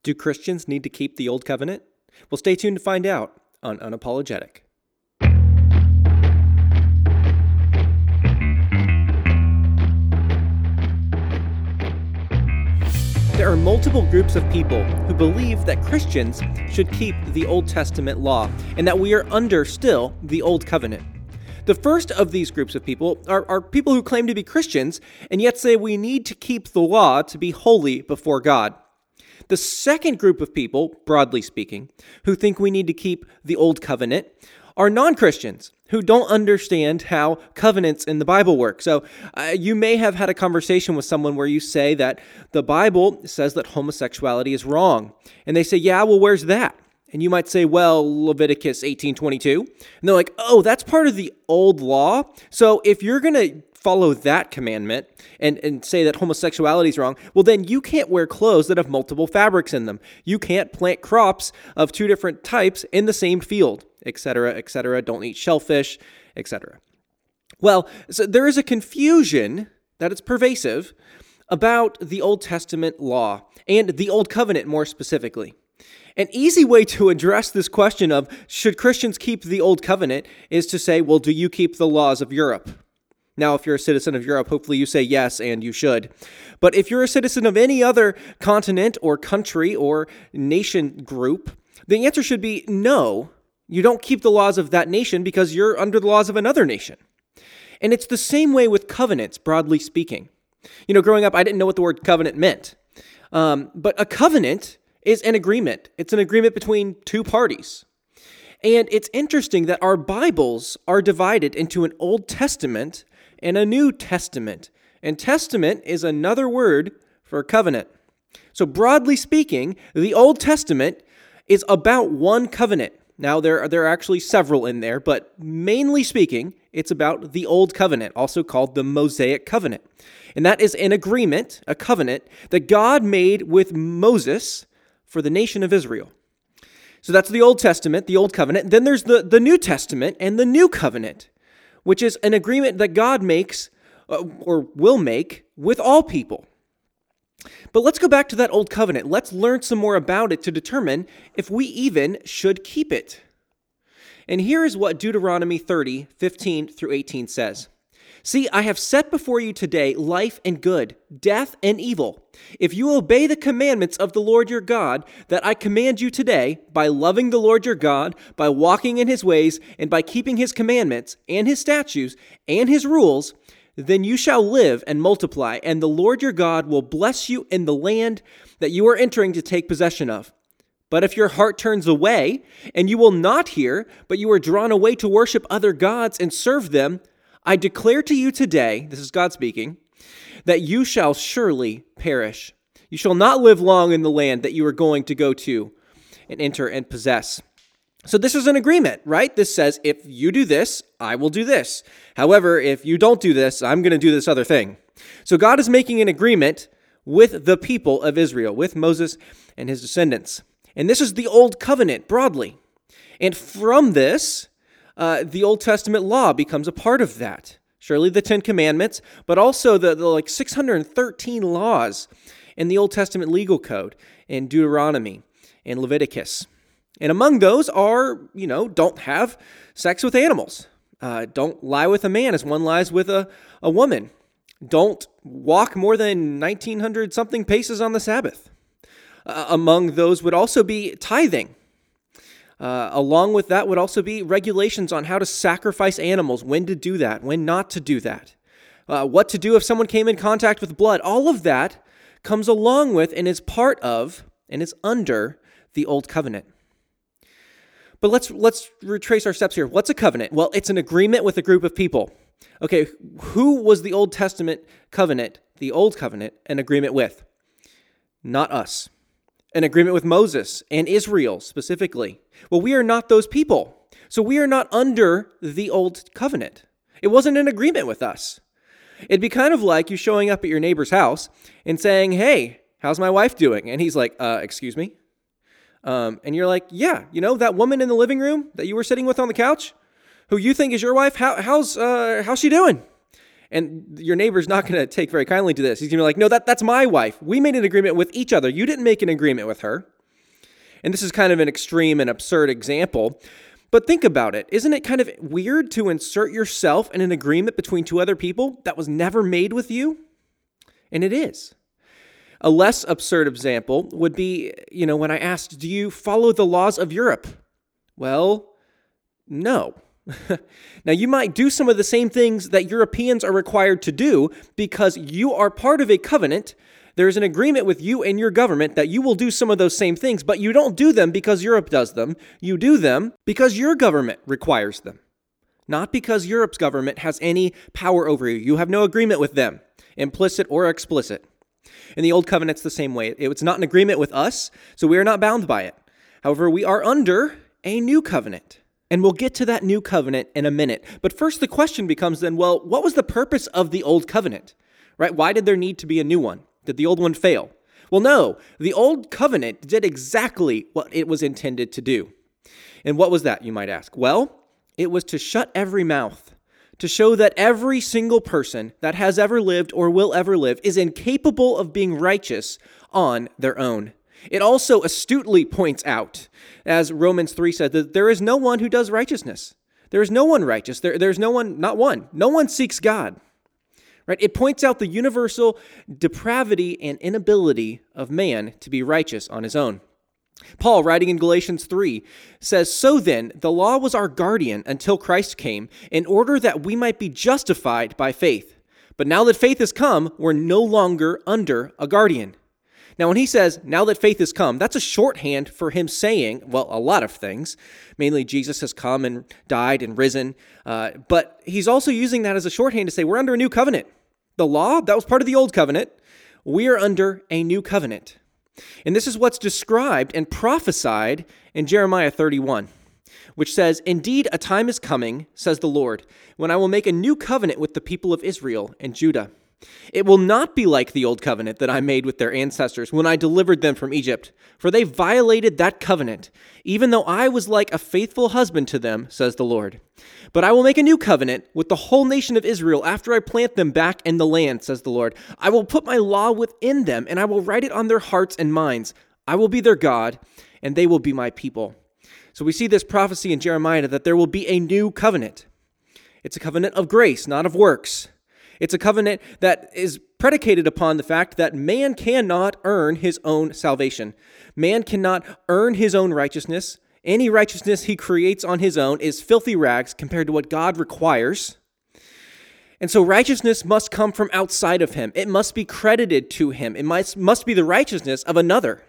Do Christians need to keep the Old Covenant? Well, stay tuned to find out on Unapologetic. There are multiple groups of people who believe that Christians should keep the Old Testament law and that we are under still the Old Covenant. The first of these groups of people are people who claim to be Christians and yet say we need to keep the law to be holy before God. The second group of people, broadly speaking, who think we need to keep the Old Covenant are non-Christians who don't understand how covenants in the Bible work. So you may have had a conversation with someone where you say that the Bible says that homosexuality is wrong. And they say, yeah, well, where's that? And you might say, well, Leviticus 18:22. And they're like, oh, that's part of the old law. So if you're going to follow that commandment and say that homosexuality is wrong, well, then you can't wear clothes that have multiple fabrics in them. You can't plant crops of two different types in the same field, etc., etc. Don't eat shellfish, etc. Well, so there is a confusion that is pervasive about the Old Testament law and the Old Covenant more specifically. An easy way to address this question of should Christians keep the Old Covenant is to say, well, do you keep the laws of Europe? Now, if you're a citizen of Europe, hopefully you say yes, and you should. But if you're a citizen of any other continent or country or nation group, the answer should be no. You don't keep the laws of that nation because you're under the laws of another nation. And it's the same way with covenants, broadly speaking. You know, growing up, I didn't know what the word covenant meant. But a covenant is an agreement. It's an agreement between two parties. And it's interesting that our Bibles are divided into an Old Testament and a New Testament. And testament is another word for covenant. So broadly speaking, the Old Testament is about one covenant. Now, there are actually several in there, but mainly speaking, it's about the Old Covenant, also called the Mosaic Covenant. And that is an agreement, a covenant, that God made with Moses for the nation of Israel. So that's the Old Testament, the Old Covenant. Then there's the New Testament and the New Covenant, which is an agreement that God makes or will make with all people. But let's go back to that Old Covenant. Let's learn some more about it to determine if we even should keep it. And here is what Deuteronomy 30:15-18 says. See, I have set before you today life and good, death and evil. If you obey the commandments of the Lord your God that I command you today, by loving the Lord your God, by walking in his ways, and by keeping his commandments and his statutes and his rules, then you shall live and multiply, and the Lord your God will bless you in the land that you are entering to take possession of. But if your heart turns away, and you will not hear, but you are drawn away to worship other gods and serve them, I declare to you today, this is God speaking, that you shall surely perish. You shall not live long in the land that you are going to go to and enter and possess. So this is an agreement, right? This says, if you do this, I will do this. However, if you don't do this, I'm going to do this other thing. So God is making an agreement with the people of Israel, with Moses and his descendants. And this is the Old Covenant, broadly. And from this, the Old Testament law becomes a part of that. Surely the Ten Commandments, but also the 613 laws in the Old Testament legal code, in Deuteronomy and Leviticus. And among those are, don't have sex with animals. Don't lie with a man as one lies with a woman. Don't walk more than 1,900 something paces on the Sabbath. Among those would also be tithing. Along with that would also be regulations on how to sacrifice animals, when to do that, when not to do that, what to do if someone came in contact with blood. All of that comes along with and is part of and is under the Old Covenant. But let's retrace our steps here. What's a covenant? Well, it's an agreement with a group of people. Okay, who was the Old Testament covenant, the Old Covenant, an agreement with? Not us. An agreement with Moses and Israel specifically. Well, we are not those people. So we are not under the Old Covenant. It wasn't an agreement with us. It'd be kind of like you showing up at your neighbor's house and saying, hey, how's my wife doing? And he's like, excuse me? And you're like, yeah, that woman in the living room that you were sitting with on the couch, who you think is your wife, how's she doing? And your neighbor's not going to take very kindly to this. He's going to be like, no, that's my wife. We made an agreement with each other. You didn't make an agreement with her. And this is kind of an extreme and absurd example, but think about it. Isn't it kind of weird to insert yourself in an agreement between two other people that was never made with you? And it is. A less absurd example would be, when I asked, do you follow the laws of Europe? Well, no. Now, you might do some of the same things that Europeans are required to do because you are part of a covenant. There's an agreement with you and your government that you will do some of those same things, but you don't do them because Europe does them. You do them because your government requires them, not because Europe's government has any power over you. You have no agreement with them, implicit or explicit. In the Old Covenant, it's the same way. It's not an agreement with us, so we are not bound by it. However, we are under a new covenant. And we'll get to that new covenant in a minute. But first, the question becomes then, well, what was the purpose of the old covenant? Right? Why did there need to be a new one? Did the old one fail? Well, no. The old covenant did exactly what it was intended to do. And what was that, you might ask? Well, it was to shut every mouth, to show that every single person that has ever lived or will ever live is incapable of being righteous on their own. It also astutely points out, as Romans 3 said, that there is no one who does righteousness. There is no one righteous. There's no one, not one. No one seeks God. Right? It points out the universal depravity and inability of man to be righteous on his own. Paul, writing in Galatians 3, says, "So then, the law was our guardian until Christ came, in order that we might be justified by faith. But now that faith has come, we're no longer under a guardian." Now, when he says, now that faith has come, that's a shorthand for him saying, well, a lot of things. Mainly, Jesus has come and died and risen. But he's also using that as a shorthand to say, we're under a new covenant. The law, that was part of the old covenant. We are under a new covenant. And this is what's described and prophesied in Jeremiah 31, which says, "Indeed, a time is coming, says the Lord, when I will make a new covenant with the people of Israel and Judah. It will not be like the old covenant that I made with their ancestors when I delivered them from Egypt, for they violated that covenant, even though I was like a faithful husband to them, says the Lord. But I will make a new covenant with the whole nation of Israel after I plant them back in the land, says the Lord. I will put my law within them, and I will write it on their hearts and minds. I will be their God, and they will be my people." So we see this prophecy in Jeremiah that there will be a new covenant. It's a covenant of grace, not of works. It's a covenant that is predicated upon the fact that man cannot earn his own salvation. Man cannot earn his own righteousness. Any righteousness he creates on his own is filthy rags compared to what God requires. And so righteousness must come from outside of him. It must be credited to him. It must be the righteousness of another.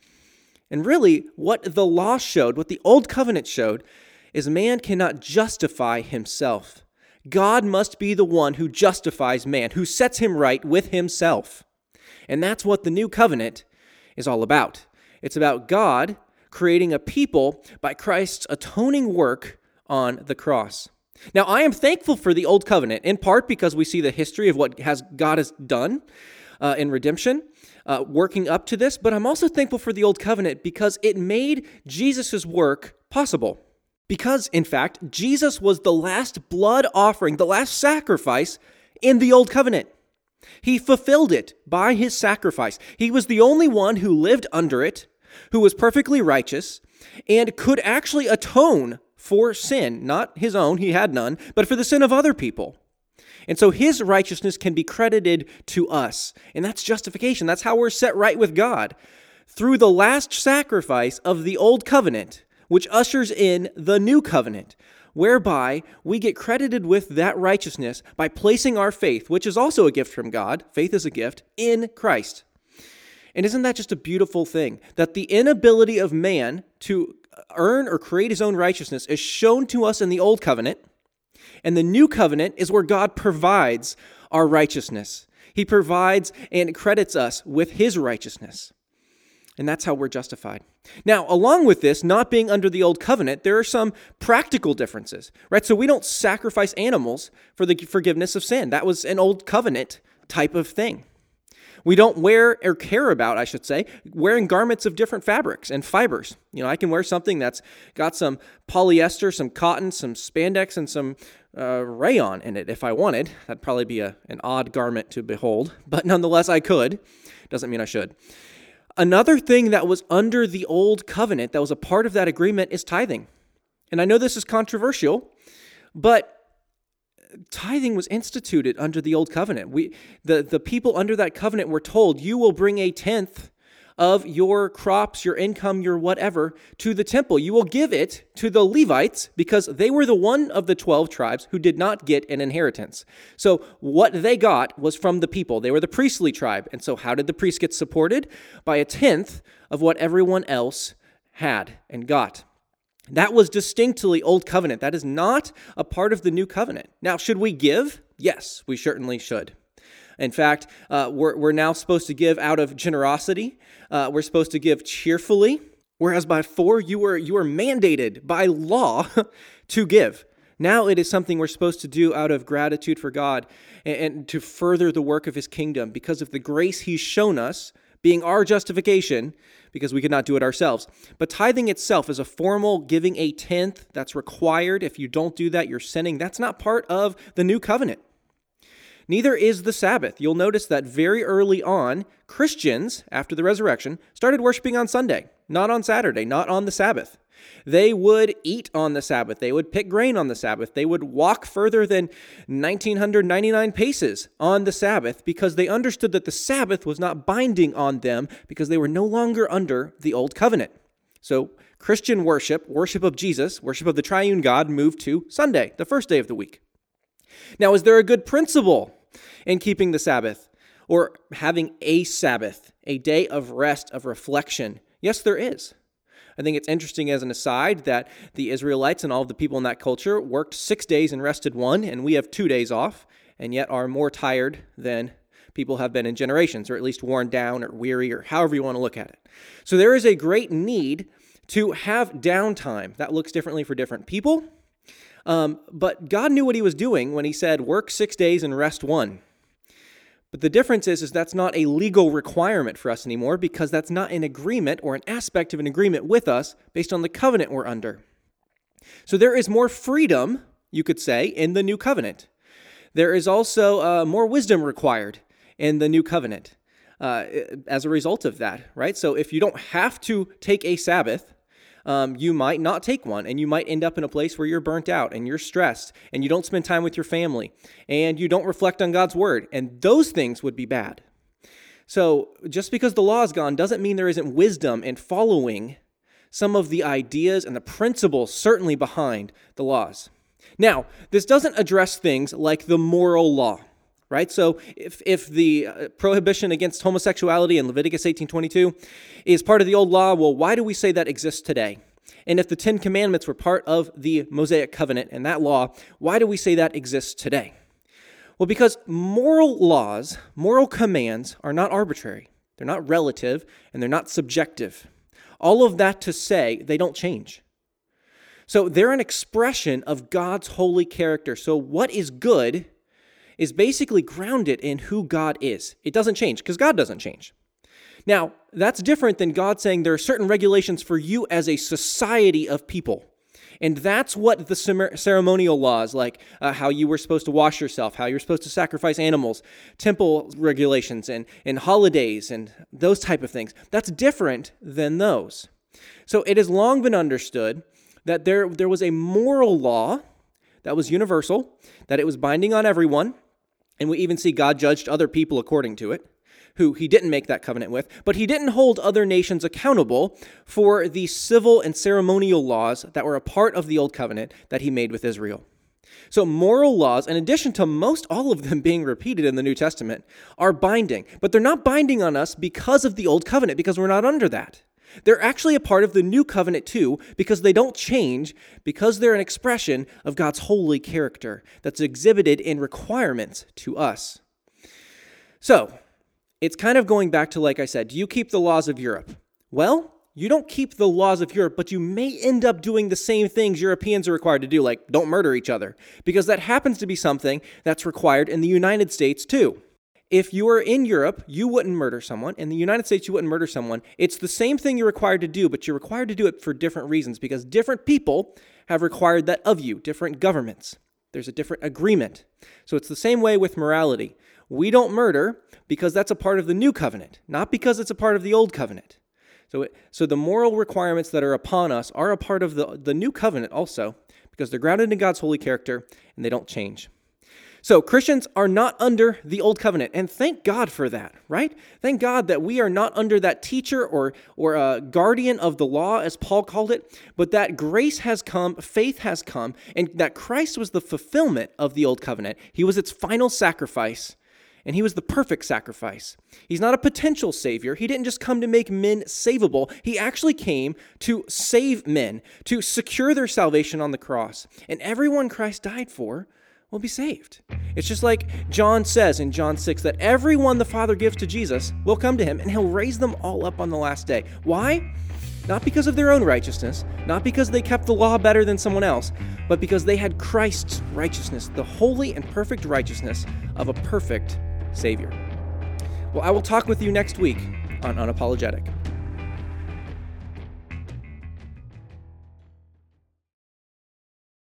And really, what the law showed, what the old covenant showed, is man cannot justify himself. God must be the one who justifies man, who sets him right with himself. And that's what the new covenant is all about. It's about God creating a people by Christ's atoning work on the cross. Now, I am thankful for the old covenant, in part because we see the history of what God has done in redemption, working up to this, but I'm also thankful for the old covenant because it made Jesus' work possible. Because, in fact, Jesus was the last blood offering, the last sacrifice in the Old Covenant. He fulfilled it by his sacrifice. He was the only one who lived under it, who was perfectly righteous, and could actually atone for sin, not his own, he had none, but for the sin of other people. And so his righteousness can be credited to us, and that's justification. That's how we're set right with God, through the last sacrifice of the Old Covenant, which ushers in the new covenant, whereby we get credited with that righteousness by placing our faith, which is also a gift from God, faith is a gift, in Christ. And isn't that just a beautiful thing? That the inability of man to earn or create his own righteousness is shown to us in the old covenant, and the new covenant is where God provides our righteousness. He provides and credits us with his righteousness. And that's how we're justified. Now, along with this, not being under the old covenant, there are some practical differences, right? So we don't sacrifice animals for the forgiveness of sin. That was an old covenant type of thing. We don't wear or care about, I should say, wearing garments of different fabrics and fibers. I can wear something that's got some polyester, some cotton, some spandex, and some rayon in it if I wanted. That'd probably be an odd garment to behold, but nonetheless I could. Doesn't mean I should. Another thing that was under the old covenant that was a part of that agreement is tithing. And I know this is controversial, but tithing was instituted under the old covenant. The people under that covenant were told, you will bring a tenth of your crops, your income, your whatever, to the temple. You will give it to the Levites because they were the one of the 12 tribes who did not get an inheritance. So what they got was from the people. They were the priestly tribe. And so how did the priests get supported? By a tenth of what everyone else had and got. That was distinctly old covenant. That is not a part of the new covenant. Now, should we give? Yes, we certainly should. In fact, we're now supposed to give out of generosity. We're supposed to give cheerfully, whereas before you were mandated by law to give. Now it is something we're supposed to do out of gratitude for God and to further the work of His kingdom because of the grace He's shown us, being our justification, because we could not do it ourselves. But tithing itself is a formal giving a tenth that's required. If you don't do that, you're sinning. That's not part of the new covenant. Neither is the Sabbath. You'll notice that very early on, Christians, after the resurrection, started worshiping on Sunday, not on Saturday, not on the Sabbath. They would eat on the Sabbath. They would pick grain on the Sabbath. They would walk further than 1,999 paces on the Sabbath because they understood that the Sabbath was not binding on them because they were no longer under the old covenant. So Christian worship of Jesus, worship of the triune God, moved to Sunday, the first day of the week. Now, is there a good principle in keeping the Sabbath or having a Sabbath, a day of rest, of reflection? Yes, there is. I think it's interesting as an aside that the Israelites and all of the people in that culture worked 6 days and rested one, and we have 2 days off, and yet are more tired than people have been in generations, or at least worn down or weary, or however you want to look at it. So there is a great need to have downtime. That looks differently for different people. But God knew what He was doing when He said, work 6 days and rest one. But the difference is that's not a legal requirement for us anymore because that's not an agreement or an aspect of an agreement with us based on the covenant we're under. So there is more freedom, you could say, in the new covenant. There is also more wisdom required in the new covenant as a result of that, right? So if you don't have to take a Sabbath, you might not take one, and you might end up in a place where you're burnt out and you're stressed and you don't spend time with your family and you don't reflect on God's word, and those things would be bad. So just because the law is gone doesn't mean there isn't wisdom in following some of the ideas and the principles certainly behind the laws. Now, this doesn't address things like the moral law. Right? So if the prohibition against homosexuality in Leviticus 18:22 is part of the old law, well, why do we say that exists today? And if the 10 Commandments were part of the Mosaic covenant and that law, why do we say that exists today? Well, because moral laws, moral commands are not arbitrary. They're not relative, and they're not subjective. All of that to say they don't change. So they're an expression of God's holy character. So what is good is basically grounded in who God is. It doesn't change because God doesn't change. Now, that's different than God saying there are certain regulations for you as a society of people. And that's what the ceremonial laws, like how you were supposed to wash yourself, how you're supposed to sacrifice animals, temple regulations, and holidays, and those type of things. That's different than those. So it has long been understood that there was a moral law that was universal, that it was binding on everyone, and we even see God judged other people according to it, who He didn't make that covenant with, but He didn't hold other nations accountable for the civil and ceremonial laws that were a part of the old covenant that He made with Israel. So moral laws, in addition to most all of them being repeated in the New Testament, are binding, but they're not binding on us because of the old covenant, because we're not under that. They're actually a part of the new covenant too, because they don't change, because they're an expression of God's holy character that's exhibited in requirements to us. So, it's kind of going back to, like I said, do you keep the laws of Europe? Well, you don't keep the laws of Europe, but you may end up doing the same things Europeans are required to do, like don't murder each other, because that happens to be something that's required in the United States too. If you were in Europe, you wouldn't murder someone. In the United States, you wouldn't murder someone. It's the same thing you're required to do, but you're required to do it for different reasons because different people have required that of you, different governments. There's a different agreement. So it's the same way with morality. We don't murder, because that's a part of the new covenant, not because it's a part of the old covenant. So the moral requirements that are upon us are a part of the new covenant also, because they're grounded in God's holy character and they don't change. So Christians are not under the old covenant, and thank God for that, right? Thank God that we are not under that teacher or a guardian of the law, as Paul called it, but that grace has come, faith has come, and that Christ was the fulfillment of the old covenant. He was its final sacrifice, and he was the perfect sacrifice. He's not a potential savior. He didn't just come to make men savable. He actually came to save men, to secure their salvation on the cross. And everyone Christ died for will be saved. It's just like John says in John 6 that everyone the Father gives to Jesus will come to him and he'll raise them all up on the last day. Why? Not because of their own righteousness, not because they kept the law better than someone else, but because they had Christ's righteousness, the holy and perfect righteousness of a perfect Savior. Well, I will talk with you next week on Unapologetic.